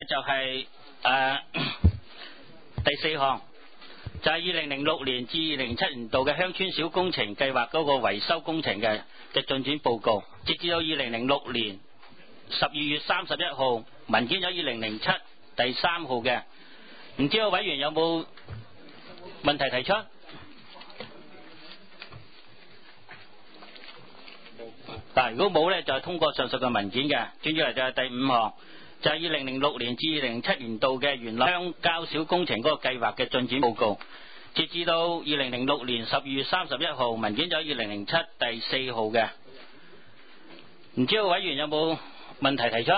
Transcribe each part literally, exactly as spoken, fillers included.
就係、是、誒、呃、第四項，就係二零零六年至二零零七年度嘅鄉村小工程計劃嗰個維修工程嘅嘅進展報告，截至到二零零六年十二月三十一號，文件有二零零七第三號嘅，唔知道委員有冇問題提出？嗱，如果冇呢，就係通過上述嘅文件嘅。轉咗嚟就係第五項，就係二零零六年至二零零七年度嘅元朗鄉郊小工程嗰個計劃嘅進展報告，截至到二零零六年十二月三十一號，文件就二零零七第四號嘅。唔知道委員有冇問題提出？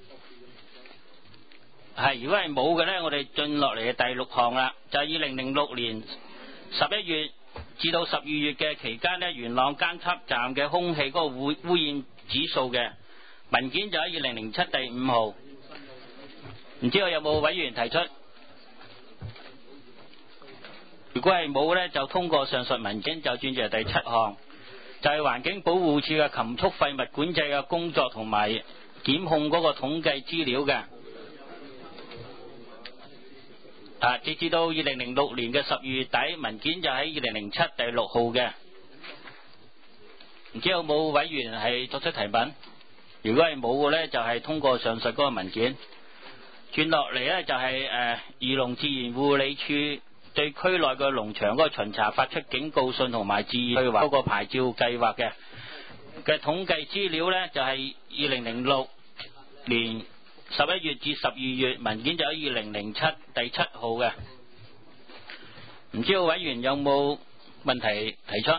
係，如果係冇嘅呢，我哋進落嚟嘅第六項啦，就係二零零六年十一月至到十二月嘅期間呢，元朗監測站嘅空氣嗰個污污染指數嘅文件就喺二零零七第五號。唔知道有冇委員提出？如果係冇呢，就通過上述文件就轉至第七項，就係環境保護署嘅禽畜廢物管制嘅工作同埋檢控嗰個統計資料嘅。啊，截至到二零零六年嘅十二月底，文件就喺二零零七第六號嘅。唔知有冇委員係作出提問？如果係冇嘅呢，就係通過上述嗰個文件。轉落嚟呢，就係誒漁農自然護理處對區內嘅農場嗰個巡查發出警告信同埋自願嗰個牌照計劃嘅嘅統計資料呢，就係二零零六年十一月至十二月，文件就喺二零零七第七號嘅。唔知道委員有冇問題提出？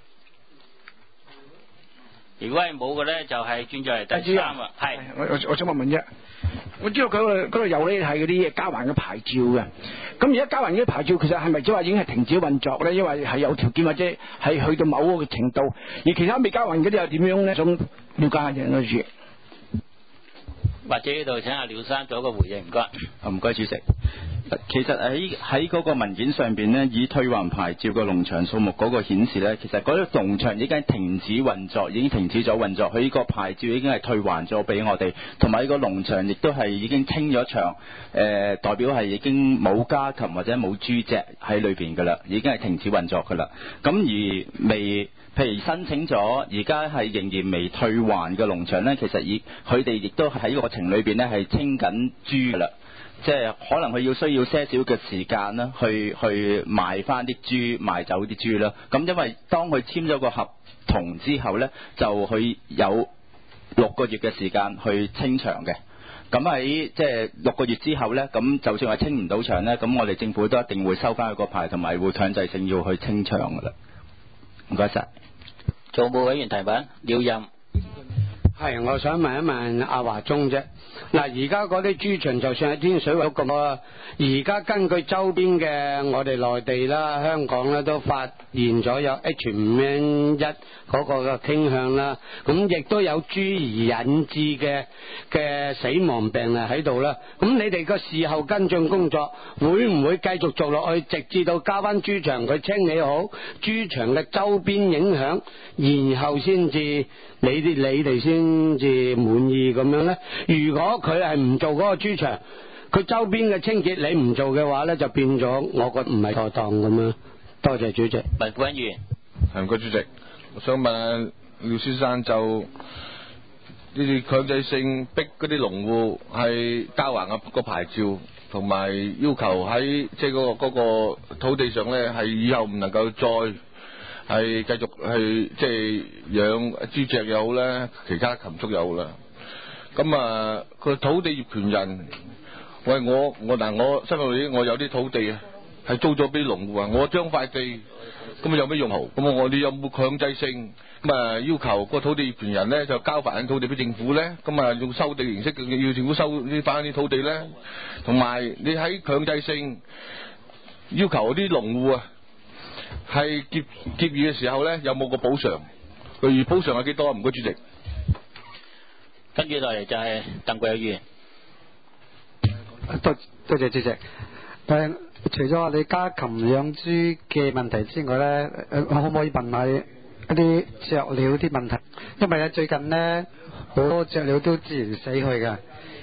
如果係冇嘅呢，就係轉咗嚟第三啦。係， 我我我想問問啫。我知道佢嗰度有呢係嗰啲交還嘅牌照嘅。咁而家交還嗰啲牌照，其實係咪即係話已經係停止運作呢？因為係有條件或者係去到某個程度，而其他未交還嗰啲又點樣呢？想了解下嘅嗰處。 或者呢度請阿廖生做一個回應，唔該。 唔該，主席。其實喺喺嗰個文件上邊呢，已退還牌照嘅農場數目嗰個顯示呢，其實嗰個農場已經停止運作，已經停止咗運作，佢呢個牌照已經係退還咗俾我哋，同埋呢個農場亦都係已經清咗場，誒、呃、代表係已經冇家禽或者冇豬隻喺裏邊噶啦，已經係停止運作噶啦。咁而未譬如申請咗，而家係仍然未退還嘅農場呢，其實已佢哋亦都喺個過程裏邊呢係清緊豬噶啦。即係可能佢要需要些少嘅時間啦，去去賣翻啲豬，賣走啲豬啦。咁因為當佢簽咗個合同之後呢，就佢有六個月嘅時間去清場嘅。咁喺即係六個月之後呢，咁就算係清唔到場呢，咁我哋政府都一定會收翻佢個牌，同埋會強制性要去清場噶啦。唔該晒。 仲有冇委員提問？廖任。 係，我想問一問阿華忠啫。嗱，而家嗰啲豬場就算喺天水圍咁啊，而家根據周邊嘅我哋內地啦、香港啦，都發現咗有 H 五 N 一嗰個嘅傾向啦。咁亦都有豬而引致嘅嘅死亡病啊喺度啦。咁你哋個事後跟進工作會唔會繼續做落去，直至到交翻豬場佢清理好豬場嘅周邊影響，然後先至你哋你哋先至滿意咁樣呢？如果佢係唔做嗰個豬場，佢周邊嘅清潔你唔做嘅話呢，就變咗我覺得唔係妥當咁樣。多謝主席。 文副委員。 係，唔該主席。我想問廖先生，就呢啲強制性逼嗰啲農戶係交還個牌照，同埋要求喺即係嗰個嗰個土地上呢，係以後唔能夠再係繼續去即係養豬隻又好咧，其他禽畜又好啦。咁啊，個土地業權人，喂我我嗱我新澳啲我有啲土地啊，係租咗俾農戶啊，我將塊地咁有咩用途？咁我哋有冇強制性咁啊要求個土地業權人咧就交翻土地俾政府咧？咁啊用收地形式要政府收呢翻啲土地咧？同埋你喺強制性要求啲農戶啊，係結結業嘅時候咧，有冇個補償？例如補償係幾多？唔該，主席。 跟住落嚟就係鄧國有議員。 多多謝主席。但係除咗我哋家禽養豬嘅問題之外咧，我可唔可以問下一啲雀鳥啲問題？因為咧最近咧好多雀鳥都自然死去㗎，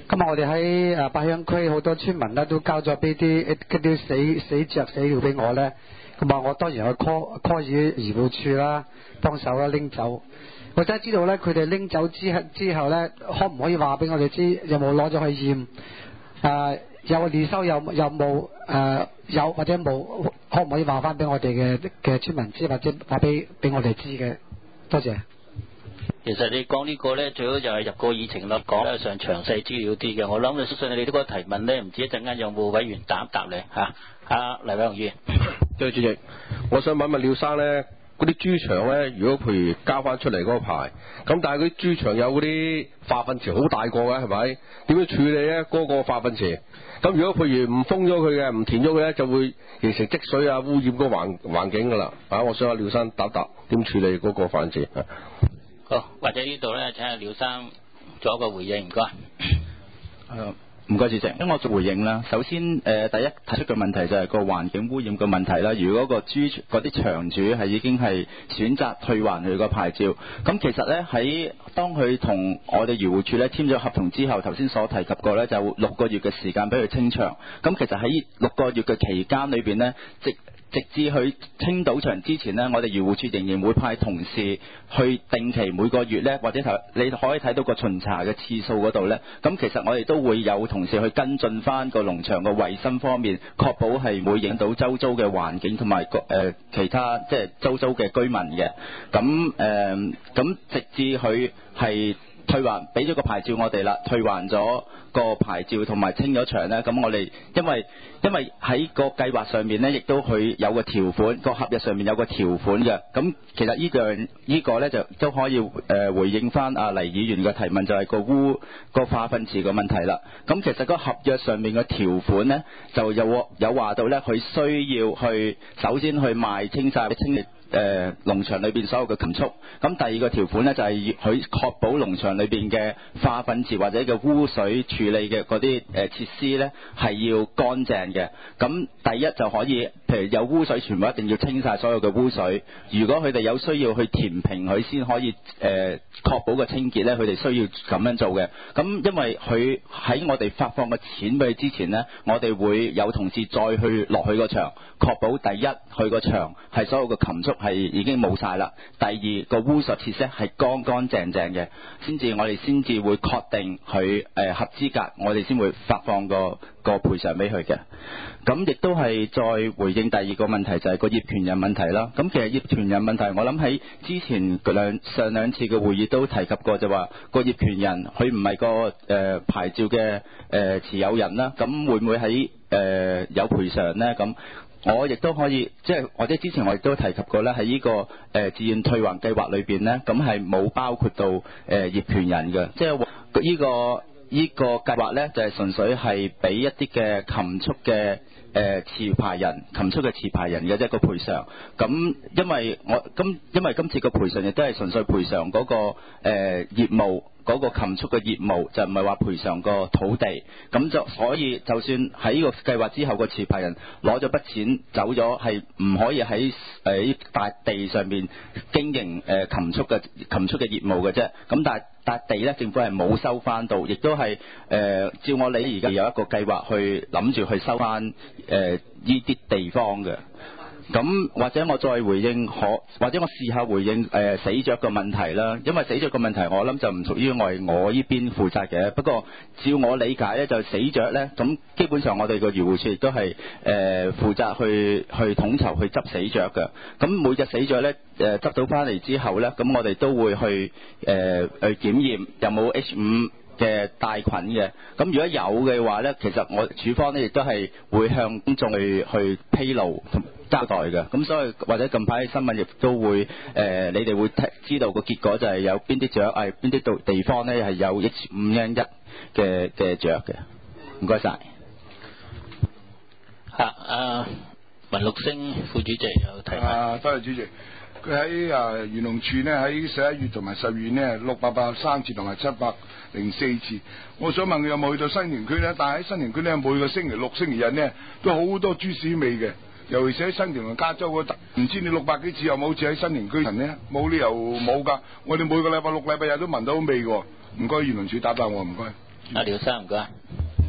今日我哋喺誒八鄉區好多村民咧都交咗俾啲一啲死死雀死鳥俾我咧，咁啊我當然去 call call 住漁護處啦，幫手啦拎走。我真係知道咧，佢哋拎走之後之後咧，可唔可以話俾我哋知有冇攞咗去驗？誒、呃、有回收有有冇誒有或者冇？可唔可以話翻俾我哋嘅嘅村民知，或者話俾俾我哋知嘅？多謝。 其實你講呢個咧，最好就係入個議程啦，講得上詳細資料啲嘅。我諗你相信你哋呢個提問咧，唔知一陣間有冇委員答一答你嚇。阿黎偉雄議員， 對主席，我想問問廖生咧，嗰啲豬場咧，如果譬如交翻出嚟嗰個牌，咁但係嗰啲豬場有嗰啲化糞池好大個嘅，係咪？點樣處理咧？嗰、那個化糞池？咁如果譬如唔封咗佢嘅，唔填咗佢咧，就會形成積水啊，污染個環環境噶啦。啊，我想阿廖生答答點處理嗰個化糞池？ 好，或者呢度咧，請阿廖生做一個回應，唔該。 誒，唔該主席，咁我做回應啦。首先誒、呃，第一提出嘅問題就係個環境污染嘅問題啦。如果個豬嗰啲場主係已經係選擇退還佢個牌照，咁其實咧喺當佢同我哋漁護署咧簽咗合同之後，頭先所提及過咧，就六個月嘅時間俾佢清場。咁其實喺六個月嘅期間裏邊咧，即直至去清賭場之前呢，我哋漁護署仍然會派同事去定期每個月呢，或者你可以睇到個巡查嘅次數嗰度呢。咁其實我哋都會有同事去跟進翻個農場嘅衞生方面，確保係唔會影到周遭嘅環境同埋個誒其他即係周遭嘅居民嘅。咁誒咁直至佢係退還俾咗個牌照我哋啦，退還咗個牌照同埋清咗場呢。咁我哋因為因為喺個計劃上面呢，亦都佢有個條款，個合約上面有個條款嘅。咁其實呢樣呢個呢，就都可以誒、呃、回應翻阿黎議員嘅提問，就係個污個化糞池嘅問題啦。咁其實個合約上面嘅條款呢，就有有話到呢，佢需要去首先去賣清晒清理誒農場裏邊所有嘅禽畜。咁第二個條款呢，就係佢確保農場裏邊嘅化糞池或者嘅污水處理嘅嗰啲誒設施呢，係要乾淨嘅。咁第一就可以，譬如有污水，全部一定要清晒所有嘅污水。如果佢哋有需要去填平佢先可以誒、呃、確保個清潔呢，佢哋需要咁樣做嘅。咁因為佢喺我哋發放嘅錢俾佢之前呢，我哋會有同事再去落去個場，確保第一佢個場係所有嘅禽畜係已經冇晒啦，第二個污水設施係乾乾淨淨嘅，先至我哋先至會確定佢誒、呃、合資格，我哋先會發放個個賠償俾佢嘅。咁亦都係再回應第二個問題，就係、是、個業權人問題啦。咁其實業權人問題，我諗喺之前兩上兩次嘅會議都提及過，就話個業權人佢唔係個誒、呃、牌照嘅誒、呃、持有人啦，咁會唔會喺誒、呃、有賠償呢？咁我亦都可以，即係或者之前我亦都提及過咧，喺呢、這個誒、呃、自願退還計劃裏邊咧，咁係冇包括到誒、呃、業權人嘅，即係呢、這個呢、這個計劃咧，就係、是、純粹係俾一啲嘅禽畜嘅誒持牌人、禽畜嘅持牌人嘅一個賠償。咁因為我今因為今次個賠償亦都係純粹賠償嗰、那個誒、呃、業務。嗰個禽畜嘅業務就唔係話賠償個土地，咁就所以就算喺呢個計劃之後個持牌人攞咗筆錢走咗，係唔可以喺誒笪地上面經營誒禽畜嘅禽畜嘅業務嘅啫。咁但係笪地咧，政府係冇收翻到，亦都係誒、呃、照我理而家有一個計劃去諗住去收翻誒呢啲地方嘅。咁或者我再回應可，或者我試下回應誒、呃、死雀嘅問題啦。因為死雀嘅問題，我諗就唔屬於我我呢邊負責嘅。不過照我理解咧，就死雀咧，咁基本上我哋個漁護署亦都係誒負責去去統籌去執死雀嘅。咁每隻死雀咧誒執到翻嚟之後咧，咁我哋都會去誒、呃、去檢驗有冇 H 五嘅帶菌嘅。咁如果有嘅話咧，其實我署方咧亦都係會向公眾去去披露同交代嘅。咁所以或者近排新聞亦都會誒、呃，你哋會知道個結果就係有邊啲雀誒邊啲度地方咧係有 H 五 N 一嘅嘅雀嘅。唔該晒。 嚇啊，文陸星副主席有提問。 啊，多謝主席。佢喺啊漁農處呢，喺十一月同埋十月呢，六百八十三次同埋七百零四次。我想問佢有冇去到新田區呢？但係喺新田區呢，每個星期六、星期日呢，都好多豬屎味嘅。尤其是喺新田同加州嗰度，唔知你六百幾次有冇好似喺新田區人呢？冇理由冇㗎。我哋每個禮拜六、禮拜日都聞到味喎。唔該，漁農處答答我，唔該。 阿廖生唔該。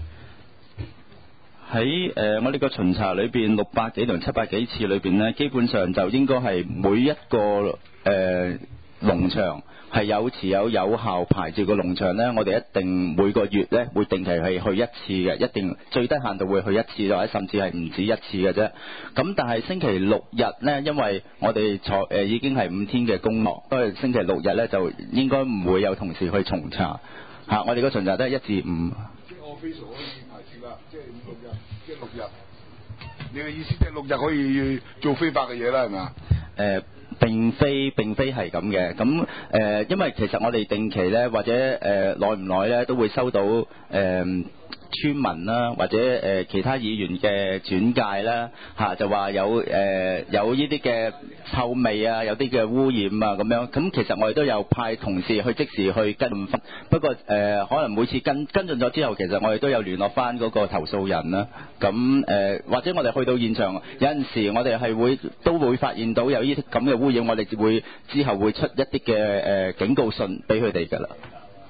喺誒、呃、我哋個巡查裏邊六百幾同七百幾次裏邊呢，基本上就應該係每一個誒、呃、農場係有持有有效牌照嘅農場呢，我哋一定每個月呢會定期係去一次嘅，一定最低限度會去一次，或者甚至係唔止一次嘅啫。咁但係星期六日呢，因為我哋坐誒已經係五天嘅工作，所以星期六日呢就應該唔會有同事去巡查嚇、啊。我哋個巡查都係一至五。 即係 official 可以牌照啦，即係六日，即係六日。你嘅意思即係六日可以做非法嘅嘢啦，係咪啊？ 誒、呃。並非並非係咁嘅，咁誒、呃，因為其實我哋定期咧，或者誒耐唔耐咧，都會收到誒、呃、村民啦，或者誒、呃、其他議員嘅轉介啦，嚇、啊、就話有誒、呃、有呢啲嘅臭味啊，有啲嘅污染啊咁樣，咁其實我哋都有派同事去即時去跟進，不過誒、呃、可能每次跟跟進咗之後，其實我哋都有聯絡翻嗰個投訴人啦，咁誒、呃、或者我哋去到現場，有陣時我哋係會都會發現到有呢啲咁嘅污染，我哋會之後會出一啲嘅誒警告信俾佢哋㗎啦。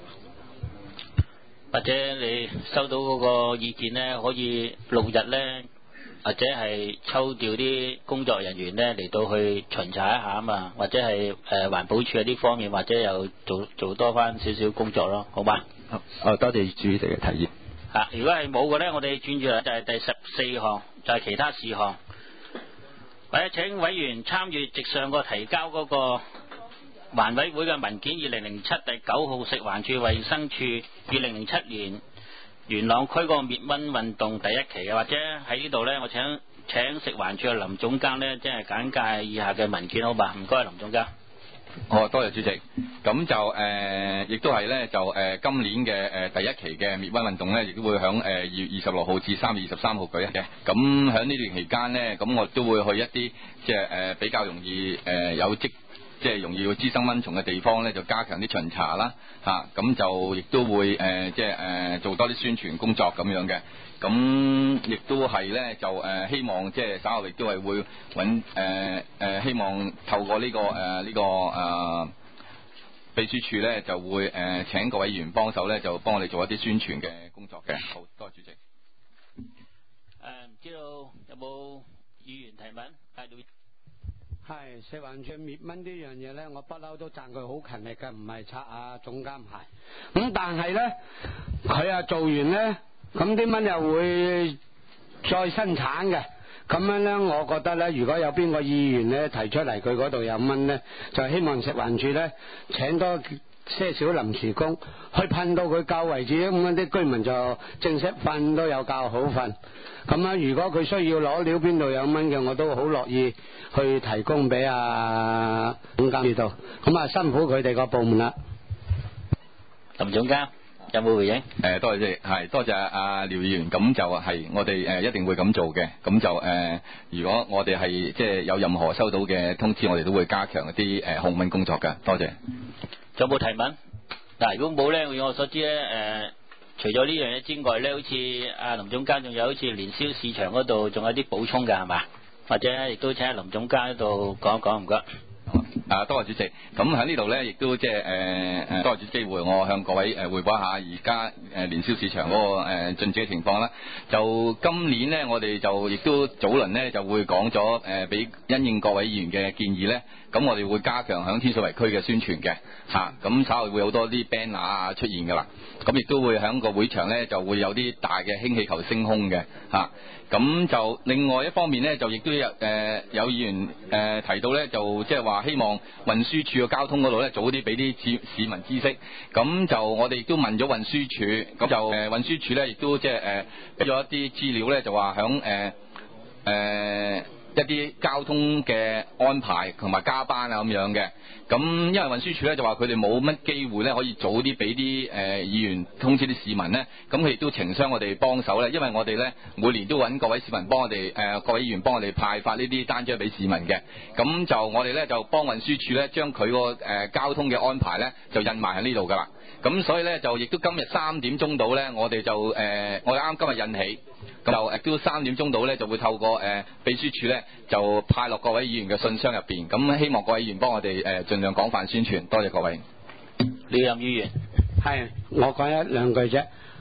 或者你收到嗰個意見呢，可以六日呢，或者係抽調啲工作人員呢嚟到去巡查一下啊嘛，或者係誒、呃、環保署喺呢方面，或者又做做多翻少少工作咯，好嘛？ 好，哦，多謝主席嘅提議。 啊，如果係冇嘅呢，我哋轉住就係第十四項，就係、是、其他事項。或者請委員參與直上個提交嗰個環委會嘅文件二零零七第九號食環署衛生署二零零七年元朗區嗰個滅蚊運動第一期嘅，或者喺呢度呢，我請請食環署嘅林總監呢，即係簡介以下嘅文件，好嘛？唔該，林總監。 好，多謝主席。咁就誒，亦、呃、都係咧，就誒、呃、今年嘅誒、呃、第一期嘅滅蚊運動咧，亦都會響誒二月二十六號至三月二十三號舉行嘅。咁響呢段期間咧，咁我都會去一啲即係誒比較容易誒、呃、有積即係容易會滋生蚊蟲嘅地方咧，就加強啲巡查啦，嚇、啊。咁就亦都會誒、呃、即係誒、呃、做多啲宣傳工作咁樣嘅。咁亦都係咧，就誒、呃、希望即係稍後亦都係會揾誒誒，希望透過呢、這個誒呢、呃這個誒、呃、秘書處咧，就會誒、呃、請各位議員幫手咧，就幫我哋做一啲宣傳嘅工作嘅。好，多謝主席。誒、 呃，唔知道有冇議員提問？ 係食環署滅蚊呢樣嘢咧，我不嬲都讚佢好勤力嘅，唔係擦啊總監鞋。咁但係咧，佢啊做完咧。咁啲蚊又會再生產嘅，咁樣呢，我覺得呢，如果有邊個議員呢提出嚟佢嗰度有蚊呢，就希望食環署呢請多些少臨時工去噴到佢夠為止，咁樣啲居民就正式瞓都有覺好瞓。咁樣如果佢需要攞料邊度有蚊嘅，我都好樂意去提供俾啊總監呢度。咁啊辛苦佢哋個部門啦。 林總監。有冇回應？ 誒，多謝，係多謝阿廖議員。咁就係我哋誒一定會咁做嘅。咁就誒、呃，如果我哋係即係有任何收到嘅通知，我哋都會加強一啲誒控蚊工作㗎。多謝。 仲有冇提問？嗱，如果冇咧，以我所知咧，誒、呃，除咗呢樣嘢之外咧，好似阿林總監仲有好似年宵市場嗰度仲有啲補充㗎，係嘛？或者亦都請阿林總監喺度講一講，唔該。 啊，多謝主席。咁喺呢度咧，亦都即係誒誒，多謝機會，我向各位誒匯報一下而家誒年宵市場嗰個誒進展嘅情況啦。就今年咧，我哋就亦都早輪咧就會講咗誒，俾因應各位議員嘅建議咧，咁我哋會加強響天水圍區嘅宣傳嘅嚇。咁、啊、稍後會有好多啲 banner 啊出現㗎啦。咁亦都會喺個會場咧就會有啲大嘅氫氣球升空嘅嚇。咁、啊、就另外一方面咧，就亦都有誒、呃、有議員誒、呃、提到咧，就即係話希望運輸署嘅交通嗰度咧早啲俾啲市市民知識。咁就我哋亦都問咗運輸署，咁就誒、呃、運輸署咧亦都即係誒俾咗一啲資料咧，就話響誒誒一啲交通嘅安排同埋加班啊咁樣嘅。咁因為運輸署咧就話佢哋冇乜機會咧可以早啲俾啲誒議員通知啲市民咧，咁佢亦都情商我哋幫手咧，因為我哋咧每年都揾各位市民幫我哋誒、呃、各位議員幫我哋派發呢啲單張俾市民嘅，咁就我哋咧就幫運輸署咧將佢個誒交通嘅安排咧就印埋喺呢度噶啦，咁所以咧就亦都今日三點鐘到咧，我哋就誒、呃、我哋啱今日印起。咁就亦都三點鐘到咧，就會透過誒、呃、秘書處咧，就派落各位議員嘅信箱入邊。咁希望各位議員幫我哋誒盡量廣泛宣傳，多謝各位。 廖任議員， 係我講一兩句啫。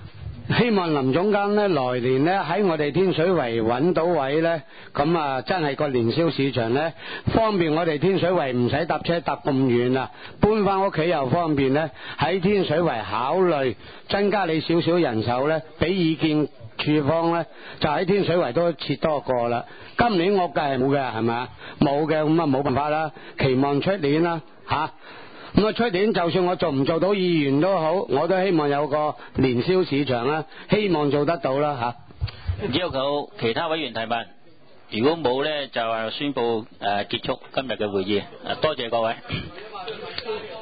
希望林總監呢來年呢喺我哋天水圍揾到位呢，咁啊真係個年宵市場呢，方便我哋天水圍唔使搭車搭咁遠啊，搬翻屋企又方便呢。喺天水圍考慮增加你少少人手呢，俾意見處方呢，就喺天水圍都設多個啦。今年我計係冇嘅，係咪啊？冇嘅，咁啊冇辦法啦，期望出年啦吓。咁啊，出年就算我做唔做到議員都好，我都希望有個年宵市場啦，希望做得到啦吓。 唔知有冇其他委員提問？如果冇呢，就宣布誒結束今日嘅會議。多謝各位。